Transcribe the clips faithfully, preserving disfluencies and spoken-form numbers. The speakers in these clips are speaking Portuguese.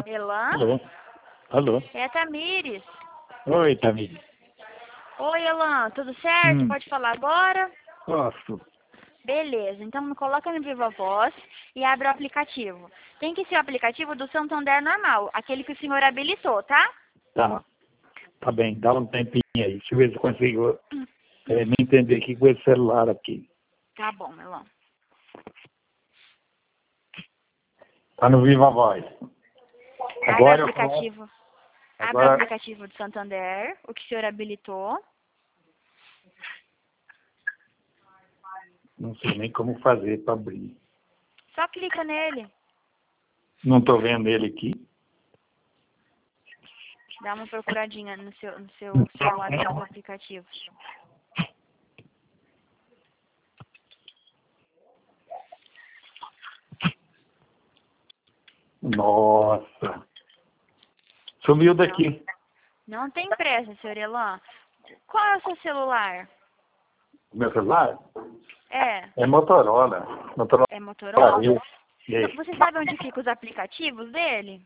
Elan? Alô? Alô? É a Tamires. Oi, Tamires. Oi, Elan, tudo certo? Hum. Pode falar agora? Posso? Beleza, então me coloca no Viva Voz e abre o aplicativo. Tem que ser o aplicativo do Santander normal, aquele que o senhor habilitou, tá? Tá. Tá bem, dá um tempinho aí. Deixa eu ver se eu consigo é, me entender aqui com esse celular aqui. Tá bom, Elan. Tá no Viva Voz. Abre o Agora eu aplicativo. vou... Abre o Agora... aplicativo do Santander, o que o senhor habilitou. Não sei nem como fazer para abrir. Só clica nele. Não tô vendo ele aqui. Dá uma procuradinha no seu, no seu celular dos aplicativos. Nossa. Sumiu daqui. Não, não tem pressa, senhor Elan. Qual é o seu celular? Meu celular? É. É Motorola. Motorola. É Motorola? Eu sei. Você sabe onde ficam os aplicativos dele?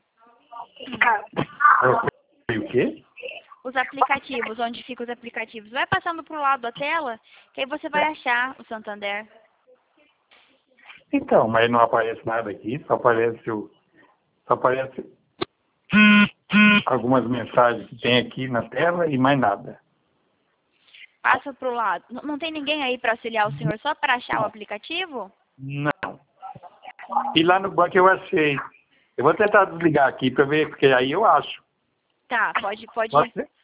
Eu sei o quê? Os aplicativos, onde ficam os aplicativos. Vai passando pro lado da tela, que aí você vai achar o Santander. Então, mas não aparece nada aqui, só aparece o. Só aparece algumas mensagens que tem aqui na tela e mais nada. Passa pro lado. N- Não tem ninguém aí para auxiliar o senhor só para achar o aplicativo? Não. E lá no banco eu achei. Eu vou tentar desligar aqui para ver, porque aí eu acho. Tá, pode, pode, Pode ser?